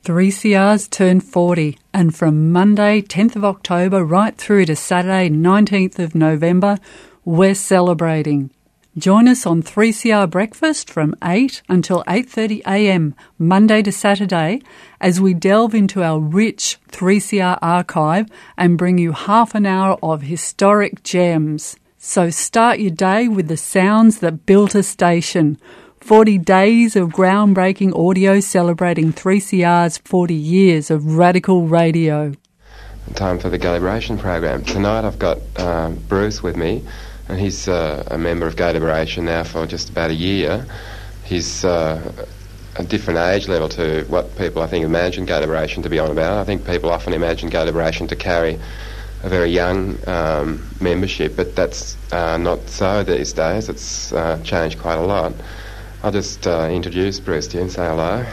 3CR's turned 40, and from Monday 10th of October right through to Saturday 19th of November, we're celebrating. Join us on 3CR Breakfast from 8 until 8:30am, Monday to Saturday, as we delve into our rich 3CR archive and bring you half an hour of historic gems. So start your day with the sounds that built a station. 40 days of groundbreaking audio celebrating 3CR's 40 years of radical radio. Time for the Gay Liberation program. Tonight I've got Bruce with me, and he's a member of Gay Liberation now for just about a year. He's a different age level to what people, I think, imagine Gay Liberation to be on about. I think people often imagine Gay Liberation to carry a very young membership, but that's not so these days. It's changed quite a lot. I'll just introduce Bruce to you and say hello.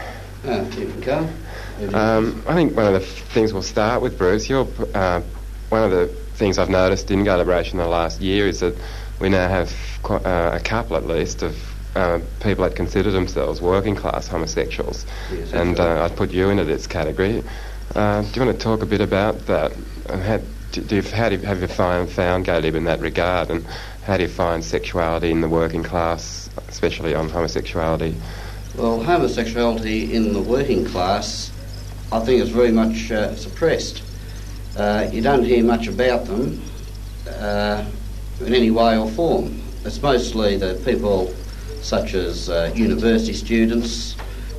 I think one of the things we'll start with, Bruce, you're one of the things I've noticed in Gay Liberation in the last year is that we now have a couple, at least, of people that consider themselves working class homosexuals. Yes, and I'd put you into this category. Do you want to talk a bit about that? And have you found Gay Lib in that regard, and how do you find sexuality in the working class, especially on homosexuality? Well, homosexuality in the working class, I think, is very much suppressed. You don't hear much about them in any way or form. It's mostly the people such as university students,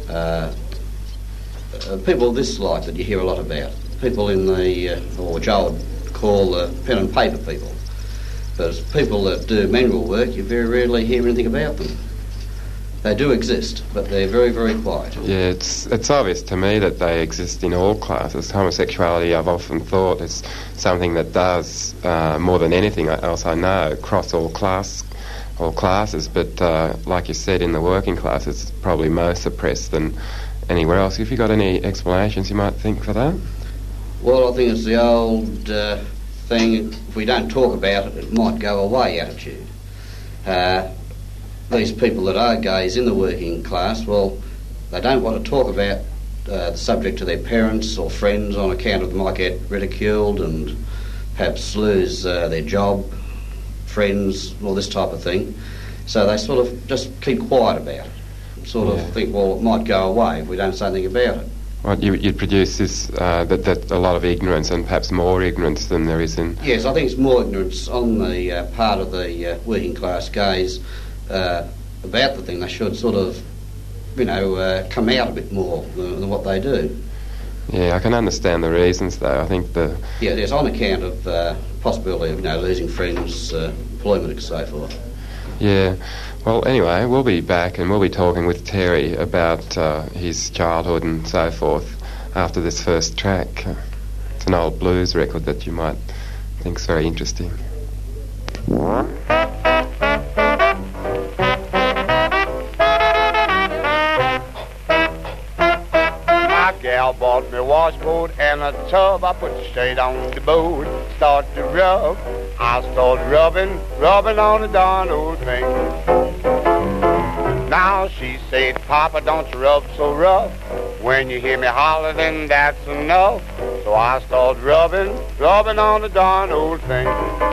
people of this like that you hear a lot about. People in the, or which I would call pen and paper people. But as people that do manual work, you very rarely hear anything about them. They do exist, but they're very, very quiet. Yeah, it's obvious to me that they exist in all classes. Homosexuality, I've often thought, is something that does, more than anything else I know, cross all classes. But like you said, in the working class, it's probably most suppressed than anywhere else. Have you got any explanations you might think for that? Well, I think it's the old thing, if we don't talk about it, it might go away attitude. These people that are gays in the working class, well, they don't want to talk about the subject to their parents or friends on account of they might get ridiculed and perhaps lose their job, friends, all this type of thing. So they sort of just keep quiet about it. Sort of think, well, it might go away if we don't say anything about it. Well, you'd produce this, that a lot of ignorance, and perhaps more ignorance than there is in... Yes, I think it's more ignorance on the part of the working class gays about the thing. They should sort of, come out a bit more than what they do. Yeah, I can understand the reasons, though. I think yes, on account of possibility of, losing friends, employment and so forth. Yeah. Well, anyway, we'll be back and we'll be talking with Terry about his childhood and so forth after this first track. It's an old blues record that you might think's very interesting. Gal bought me a washboard and a tub. I put it straight on the board, start to rub. I started rubbing on the darn old thing. Now she said, Papa, don't you rub so rough. When you hear me holler, then that's enough. So I started rubbing on the darn old thing.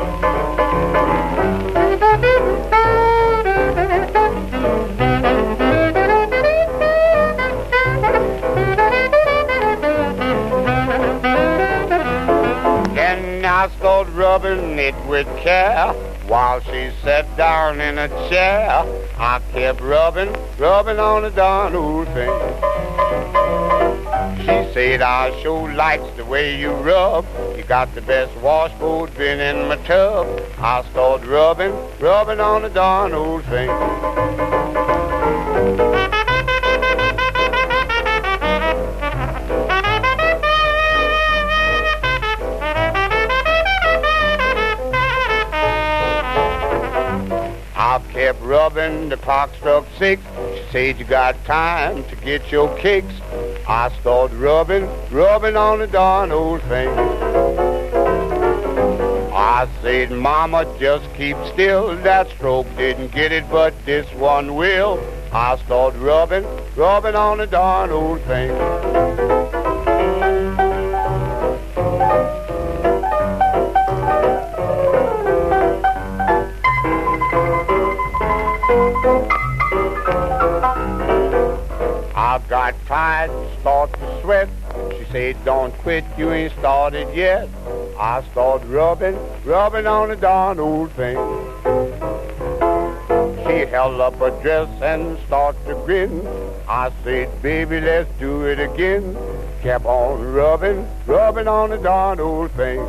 I started rubbing it with care while she sat down in a chair. I kept rubbing on the darn old thing. She said, I sure likes the way you rub. You got the best washboard been in my tub. I started rubbing on the darn old thing. I kept rubbing, the clock struck 6. She said, you got time to get your kicks. I started rubbing on the darn old thing. I said, Mama, just keep still. That stroke didn't get it, but this one will. I started rubbing on the darn old thing. I'd start to sweat. She said, don't quit, you ain't started yet. I started rubbing on the darn old thing. She held up her dress and started to grin. I said, baby, let's do it again. Kept on rubbing on the darn old thing.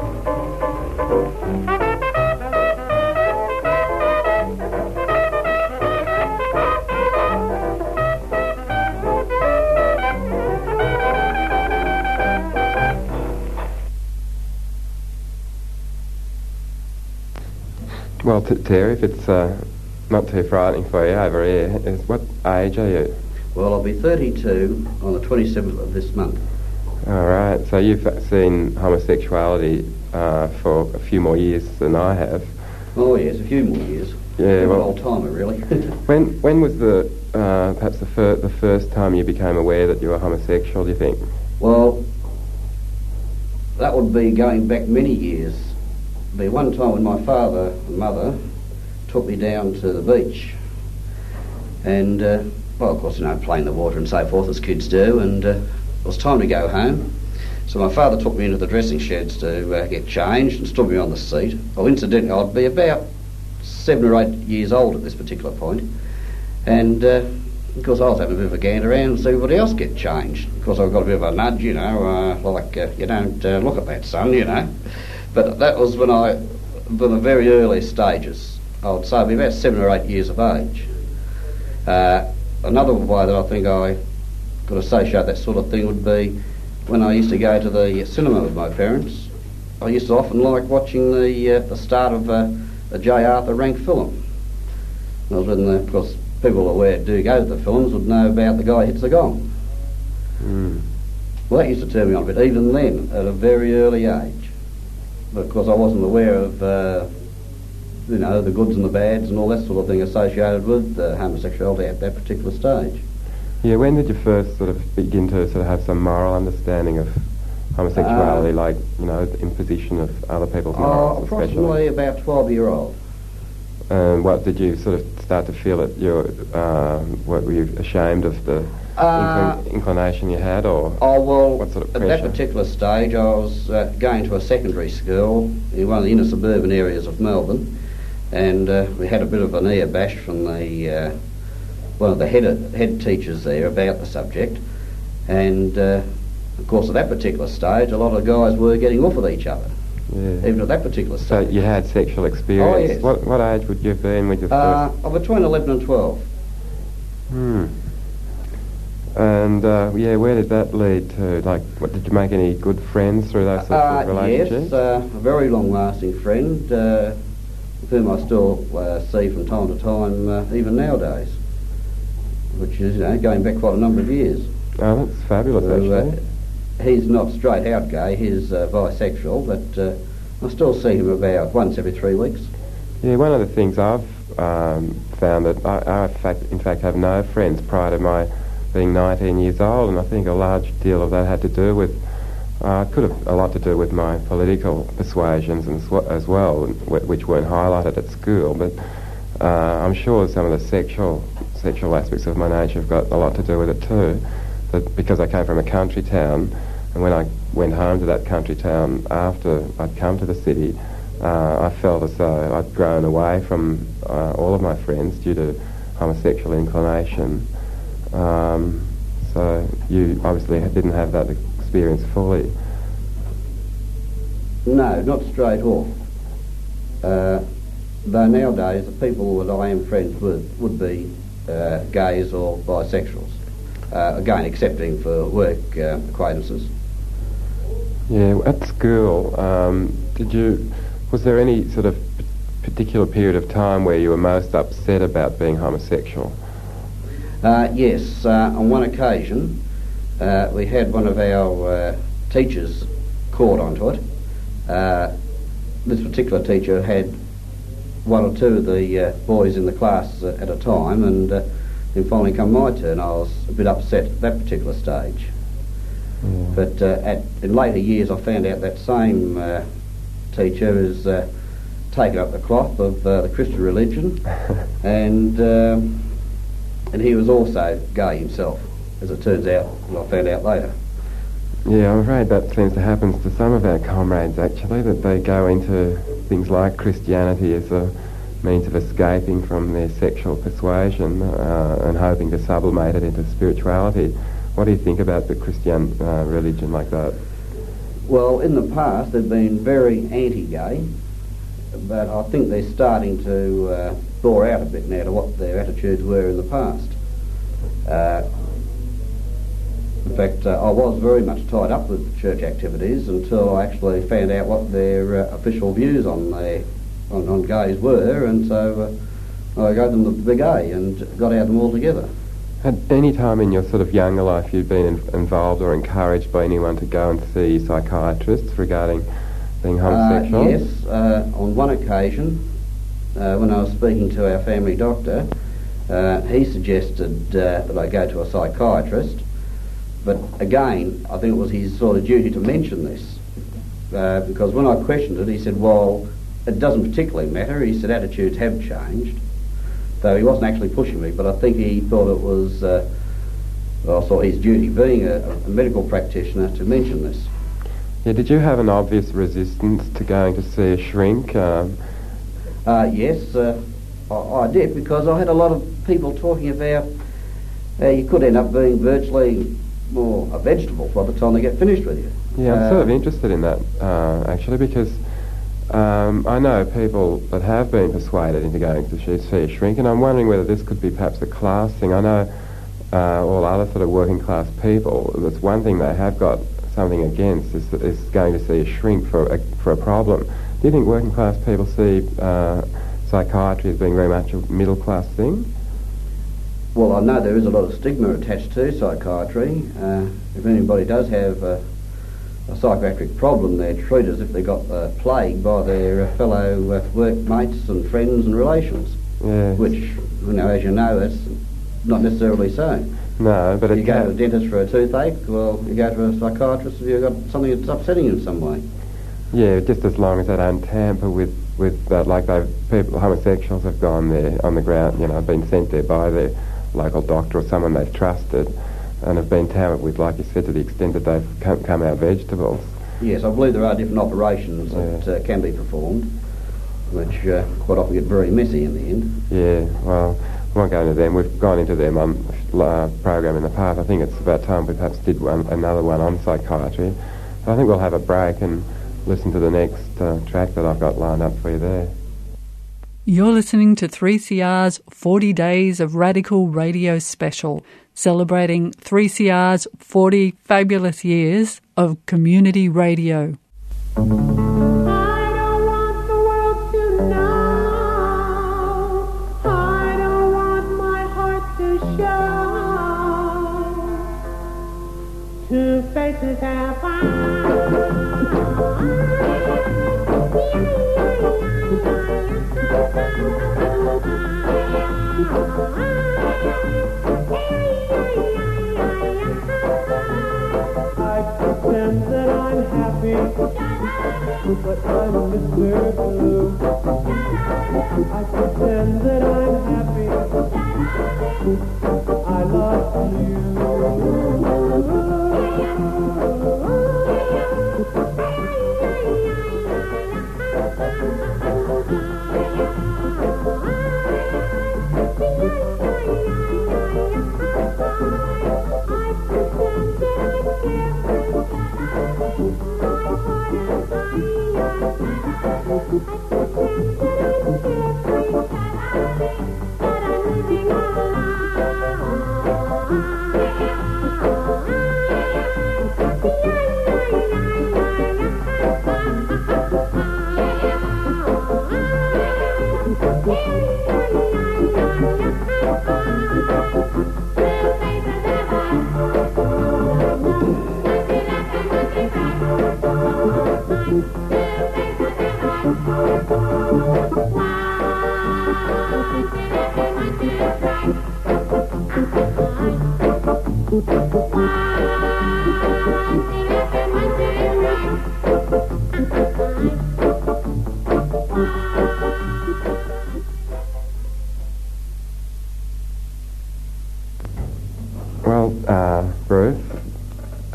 Well, Terry, if it's not too frightening for you over here, what age are you? Well, I'll be 32 on the 27th of this month. All right, so you've seen homosexuality for a few more years than I have. Oh yes, a few more years. Yeah, I'm well, an old timer, really. when was perhaps the first time you became aware that you were homosexual, do you think? Well, that would be going back many years. There'd be one time when my father and mother took me down to the beach, and well, of course, play in the water and so forth as kids do, and it was time to go home. So my father took me into the dressing sheds to get changed and stood me on the seat. Well, incidentally, I'd be about 7 or 8 years old at this particular point, and of course I was having a bit of a gander around and see everybody else get changed. Of course, I've got a bit of a nudge, you don't look at that, son, But that was when the very early stages. I would say I'd be about 7 or 8 years of age. Another way that I think I could associate that sort of thing would be when I used to go to the cinema with my parents. I used to often like watching the start of a J. Arthur Rank film. That was when, of course, people who do go to the films would know about the guy who hits the gong. Mm. Well, that used to turn me on a bit, even then, at a very early age. But of course I wasn't aware of, the goods and the bads and all that sort of thing associated with homosexuality at that particular stage. Yeah, when did you first sort of begin to sort of have some moral understanding of homosexuality, like, imposition of other people's morals? Approximately about 12-year-old. What did you sort of start to feel that were you ashamed of the inclination you had, or what sort of pressure? At that particular stage I was going to a secondary school in one of the inner suburban areas of Melbourne, and we had a bit of an ear bash from one of the head teachers there about the subject, and of course at that particular stage a lot of guys were getting off with each other. Yeah. Even at that particular stage. So you had sexual experience. Oh, yes. What age would you have been with your first? Between 11 and 12. And where did that lead to? Like, did you make any good friends through those sorts of relationships? Yes, a very long-lasting friend, with whom I still see from time to time, even nowadays, which is going back quite a number of years. Oh, that's fabulous, actually. He's not straight out gay, he's bisexual, but I still see him about once every 3 weeks. Yeah, one of the things I've found that I in fact have no friends prior to my being 19 years old, and I think a large deal of that had to do with, could have a lot to do with my political persuasions as well, which weren't highlighted at school, but I'm sure some of the sexual aspects of my nature have got a lot to do with it too. But because I came from a country town, and when I went home to that country town after I'd come to the city, I felt as though I'd grown away from all of my friends due to homosexual inclination. So you obviously didn't have that experience fully. No, not straight off. Though nowadays the people that I am friends with would be gays or bisexuals. Again, excepting for work acquaintances. Yeah, at school, was there any sort of particular period of time where you were most upset about being homosexual? Yes, on one occasion we had one of our teachers caught onto it. This particular teacher had one or two of the boys in the class at a time, and then finally come my turn, I was a bit upset at that particular stage. Yeah. But in later years I found out that same teacher has taken up the cloth of the Christian religion, and he was also gay himself. as it turns out, and I found out later. Yeah, I'm afraid that seems to happen to some of our comrades, actually, that they go into things like Christianity as a means of escaping from their sexual persuasion and hoping to sublimate it into spirituality. What do you think about the Christian religion like that? Well, in the past they've been very anti-gay, but I think they're starting to thaw out a bit now to what their attitudes were in the past. In fact, I was very much tied up with church activities until I actually found out what their official views on gays were, and so I gave them the big A and got out of them altogether. At any time in your sort of younger life you've been involved or encouraged by anyone to go and see psychiatrists regarding being homosexual? Yes, on one occasion, when I was speaking to our family doctor, he suggested that I go to a psychiatrist. But again, I think it was his sort of duty to mention this, because when I questioned it, he said, well, it doesn't particularly matter. He said attitudes have changed. So he wasn't actually pushing me, but I think he thought it was, saw his duty, being a medical practitioner, to mention this. Yeah, did you have an obvious resistance to going to see a shrink? Yes, I did, because I had a lot of people talking about you could end up being virtually more a vegetable by the time they get finished with you. Yeah, I'm sort of interested in that, actually, because I know people that have been persuaded into going to see a shrink, and I'm wondering whether this could be perhaps a class thing. I know all other sort of working class people, that's one thing they have got something against is going to see a shrink for a problem. Do you think working class people see psychiatry as being very much a middle class thing? Well, I know there is a lot of stigma attached to psychiatry. If anybody does have a psychiatric problem, they're treated as if they got the plague by their fellow workmates and friends and relations. Yes. Which, as you know, that's not necessarily so. No, but you go to a dentist for a toothache, well, you go to a psychiatrist if you've got something that's upsetting you in some way. Yeah, just as long as they don't tamper with like homosexuals have gone there on the ground, been sent there by their local doctor or someone they've trusted, and have been tampered with, like you said, to the extent that they've come out vegetables. Yes, I believe there are different operations that can be performed, which quite often get very messy in the end. Yeah, well, we won't go into them. We've gone into them on program in the past. I think it's about time we perhaps did another one on psychiatry. So I think we'll have a break and listen to the next track that I've got lined up for you there. You're listening to 3CR's 40 Days of Radical Radio Special, celebrating 3CR's 40 fabulous years of community radio. I don't want the world to know. I don't want my heart to show. Two faces have I pretend that I'm happy, but I'm Mr. Blue. I pretend that I'm happy, I lost you.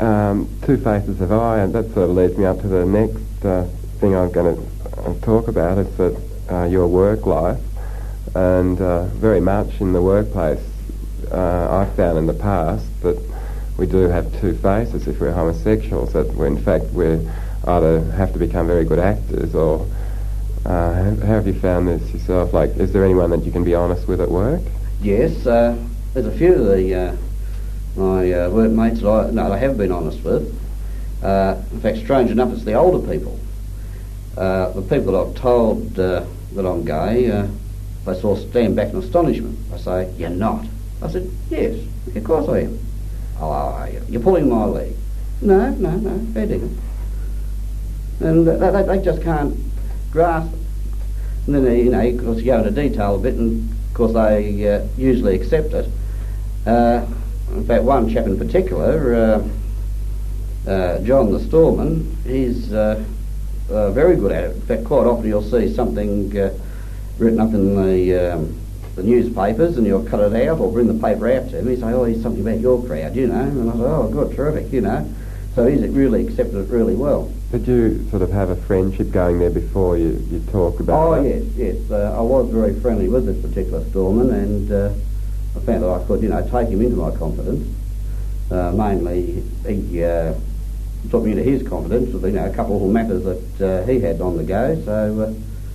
two faces have I, and that sort of leads me up to the next thing I'm going to talk about. Is that your work life, and very much in the workplace, I've found in the past that we do have two faces if we're homosexuals, that we're, in fact, we either have to become very good actors or... how have you found this yourself? Like, is there anyone that you can be honest with at work? Yes, there's a few of the my workmates that I have been honest with. In fact, strange enough, it's the older people. The people that I've told that I'm gay, they sort of stand back in astonishment. They say, "You're not." I said, "Yes, of course I am." "Oh, you're pulling my leg." No, fair dinkum. And they just can't grasp it. And then, of course, you go into detail a bit, and of course they usually accept it. In fact, one chap in particular, John the Storeman, he's very good at it. In fact, quite often you'll see something written up in the newspapers, and you'll cut it out or bring the paper out to him. He'll say, "Oh, here's something about your crowd, And I say, "Oh, good, terrific, So he's really accepted it really well. Did you sort of have a friendship going there before you talk about that? Oh, yes. I was very friendly with this particular Storeman, and I found that I could, take him into my confidence. Mainly, he took me into his confidence with, a couple of little matters that he had on the go, so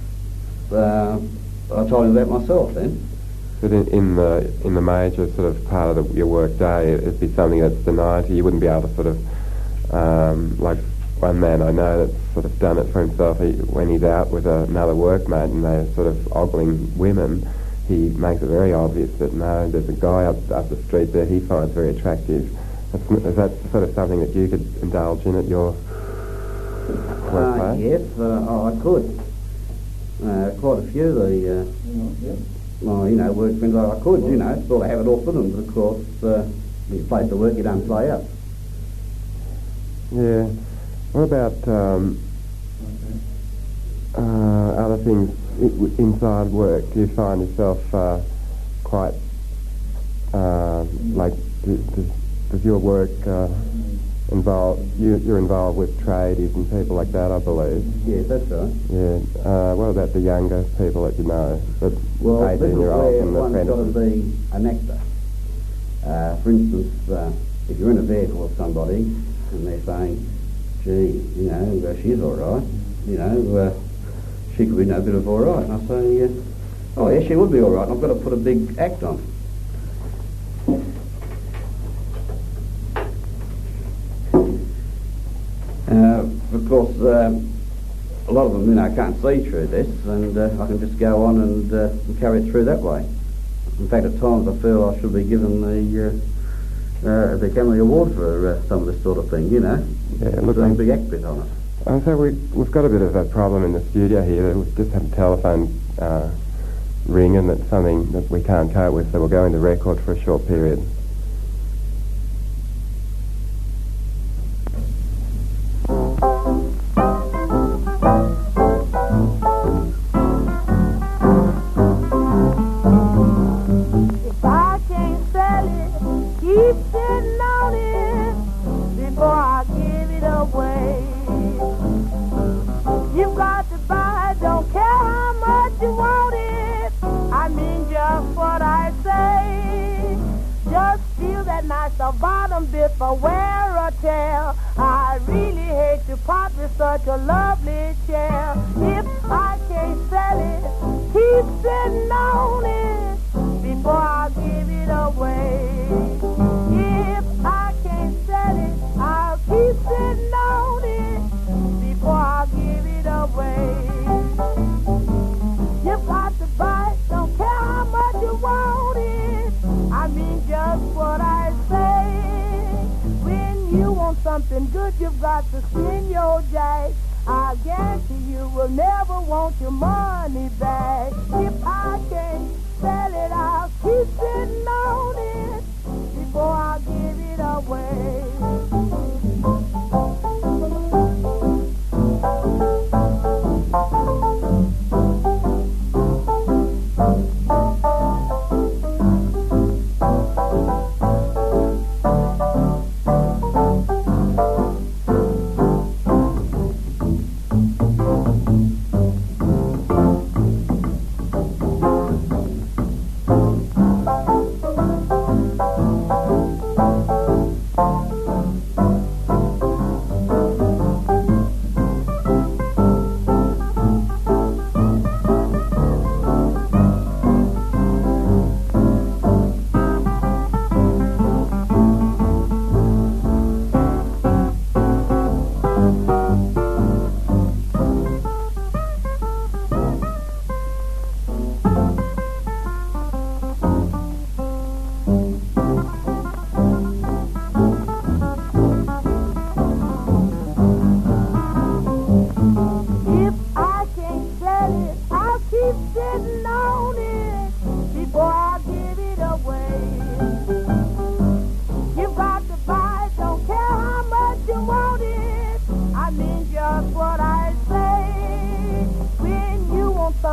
I told him about myself then. But in the major sort of part of your work day, it'd be something that's denied to you. You wouldn't be able to sort of, like one man I know that's sort of done it for himself, when he's out with another workmate and they're sort of ogling women, he makes it very obvious that no, there's a guy up the street there he finds very attractive. Is that sort of something that you could indulge in at your workplace? Yes, I could. Quite a few of the work friends I could, sort of have it off with them, but of course, the place to work you don't play up. Yeah. What about other things inside work? Do you find yourself quite does your work involve you're involved with tradies and people like that, I believe? Yes, that's right. Yeah. What about the younger people that you know? Well, 18-year-olds and one's got to be an actor. For instance, if you're in a vehicle with somebody and they're saying, "Gee, she's all right, she could be no bit of all right," and I say, "Oh yeah, she would be all right, and I've got to put a big act on." Of course, a lot of them, can't see through this, and I can just go on and carry it through that way. In fact, at times I feel I should be given the Academy Award for some of this sort of thing, Yeah, look, doing a big act bit on it. And so we've got a bit of a problem in the studio here. We've just had a telephone ring, and that's something that we can't cope with, so we'll go into record for a short period. The bottom bit for wear or tear. I really hate to part with such a lovely chair. If I can't sell it, keep sitting on it before I give it away. If I can't sell it, I'll keep sitting on it before I give it away. You've got to buy it, don't care how much you want it. I mean just what I say. When you want something good, you've got to spin your jack. I guarantee you will never want your money back. If I can't sell it, I'll keep sitting on it before I give it away.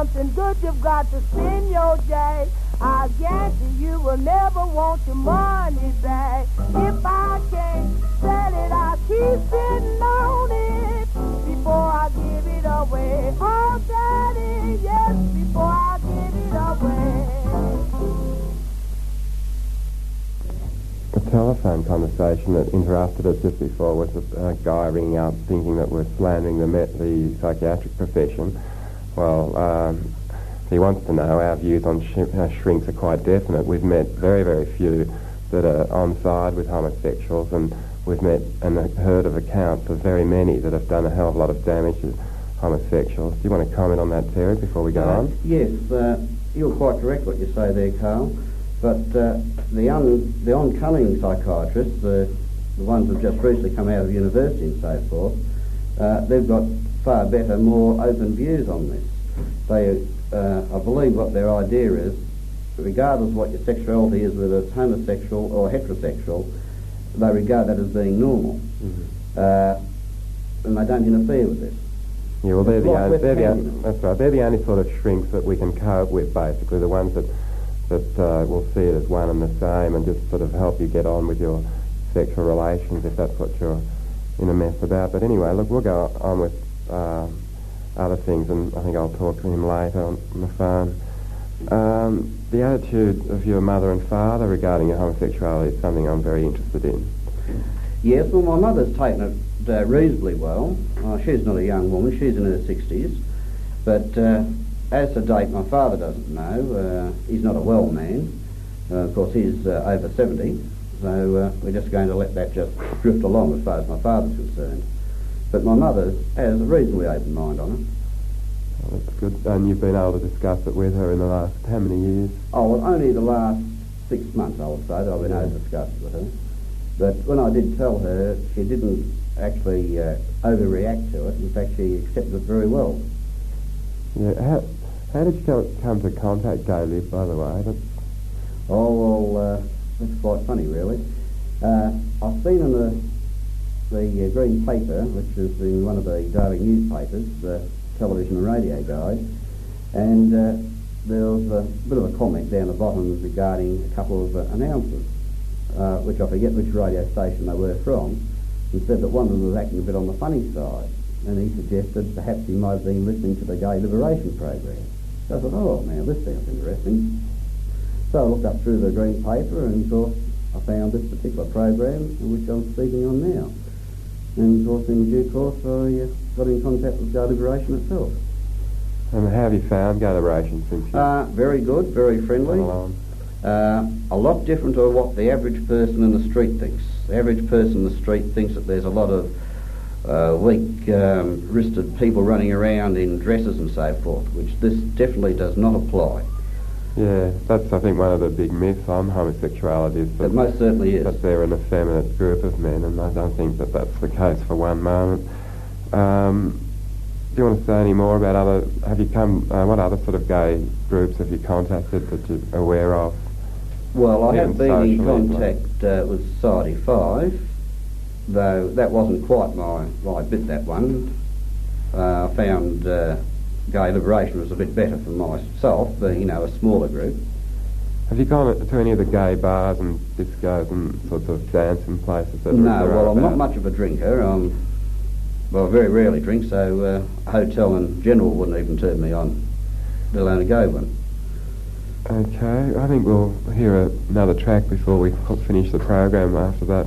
something good you've got to spend your day. I guarantee you will never want your money back. If I can't sell it, I'll keep sitting on it before I give it away. Oh, Daddy, yes, before I give it away. A telephone conversation that interrupted us just before was a guy ringing up thinking that we're slandering the psychiatric profession. Well, he wants to know our views on shrinks are quite definite. We've met very, very few that are on side with homosexuals, and we've met and heard of accounts of very many that have done a hell of a lot of damage to homosexuals. Do you want to comment on that, Terry, before we go on? Yes, you're quite correct what you say there, Carl. But the oncoming psychiatrists, the ones that have just recently come out of university and so forth, they've got far better, more open views on this. They, I believe what their idea is, regardless of what your sexuality is, whether it's homosexual or heterosexual, they regard that as being normal. And they don't interfere with this. Yeah, well, that's right. They're the only sort of shrinks that we can cope with, basically, the ones that will see it as one and the same and just sort of help you get on with your sexual relations if that's what you're in a mess about. But anyway, look, we'll go on with other things, and I think I'll talk to him later on the phone. The attitude of your mother and father regarding your homosexuality is something I'm very interested in. Yes, well, my mother's taken it reasonably well. She's not a young woman, she's in her 60s. But as to date, my father doesn't know. He's not a well man. Of course, he's over 70, so we're just going to let that just drift along as far as my father's concerned. But my mother has a reasonably open mind on it. Oh, that's good. And you've been able to discuss it with her in the last how many years? Oh, well, only the last 6 months, I would say, that I've been able to discuss it with her. But when I did tell her, she didn't actually overreact to it. In fact, she accepted it very well. Yeah. How did you come to contact Gay Live, by the way? Oh, well, that's quite funny, really. I've seen in the Green Paper, which is in one of the daily newspapers, television and radio guide, and there was a bit of a comment down the bottom regarding a couple of announcers, which I forget which radio station they were from, and said that one of them was acting a bit on the funny side, and he suggested perhaps he might have been listening to the Gay Liberation program. So I thought, oh, now this sounds interesting. So I looked up through the Green Paper, and of course I found this particular program, which I'm speaking on now. And of course, in due course, I got in contact with Gay Liberation itself. And how have you found Gay Liberation since you... Very good, very friendly. A lot different to what the average person in the street thinks. The average person in the street thinks that there's a lot of weak-wristed people running around in dresses and so forth, which this definitely does not apply. Yeah, that's, I think, one of the big myths on homosexuality is that... It most certainly is. That they're an effeminate group of men, and I don't think that that's the case for one moment. Do you want to say any more about other... what other sort of gay groups have you contacted that you're aware of? Well, I have been in contact with Society 5, though that wasn't quite my bit, that one. I found Gay Liberation was a bit better for myself, being, a smaller group. Have you gone to any of the gay bars and discos and sorts of dancing places? That No, well, I'm not much of a drinker. I very rarely drink, so a hotel in general wouldn't even turn me on, let alone a gay one. Okay, I think we'll hear another track before we finish the program after that.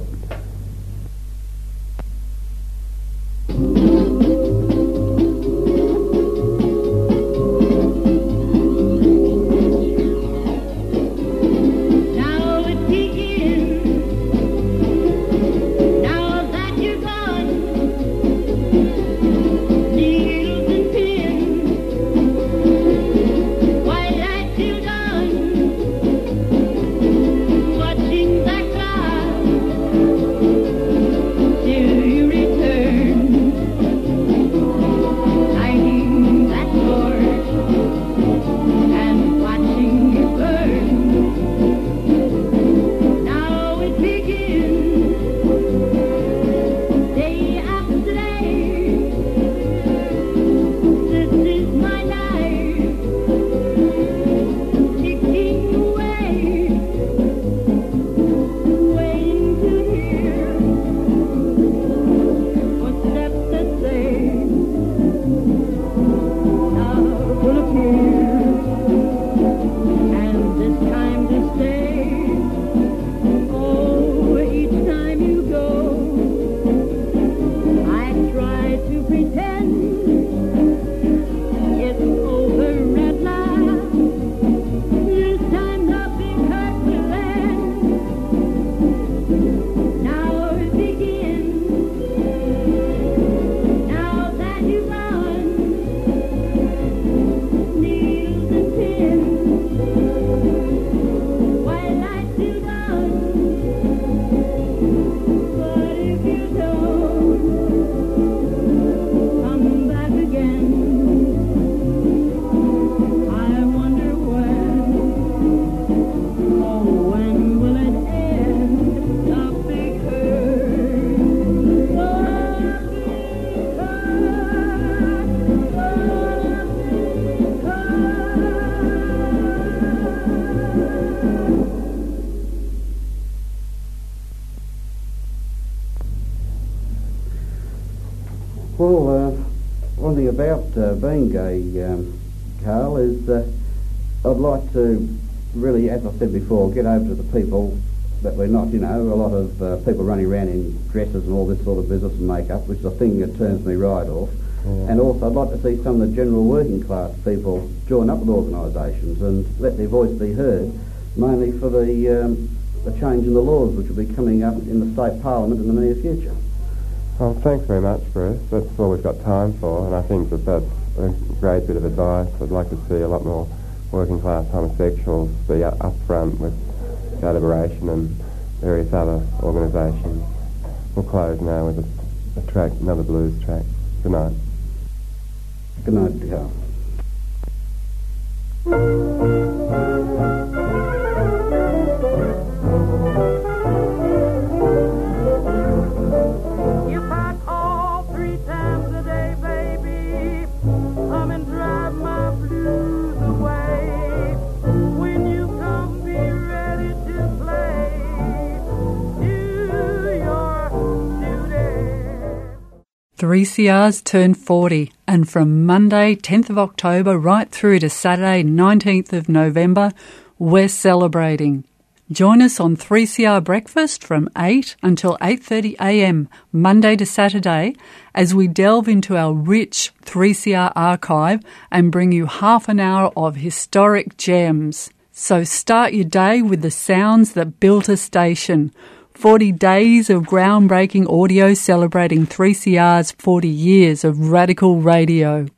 Well, one thing about being gay, Carl, is I'd like to really, as I said before, get over to the people that we're not, a lot of people running around in dresses and all this sort of business and makeup, which is a thing that turns me right off. Yeah. And also I'd like to see some of the general working class people join up with organisations and let their voice be heard, mainly for the change in the laws which will be coming up in the state parliament in the near future. Well, thanks very much, Bruce. That's all we've got time for, and I think that's a great bit of advice. I'd like to see a lot more working class homosexuals be up front with Gay Liberation and various other organisations. We'll close now with a track, another blues track. Good night. Good night, Carl. If I call 3 times a day, baby, come and drive my blues away. When you come, be ready to play. Do your duty. 3CR's turned 40, and from Monday 10th of October right through to Saturday 19th of November, we're celebrating. Join us on 3CR Breakfast from 8 until 8:30am, Monday to Saturday, as we delve into our rich 3CR archive and bring you half an hour of historic gems. So start your day with the sounds that built a station. 40 days of groundbreaking audio celebrating 3CR's 40 years of radical radio.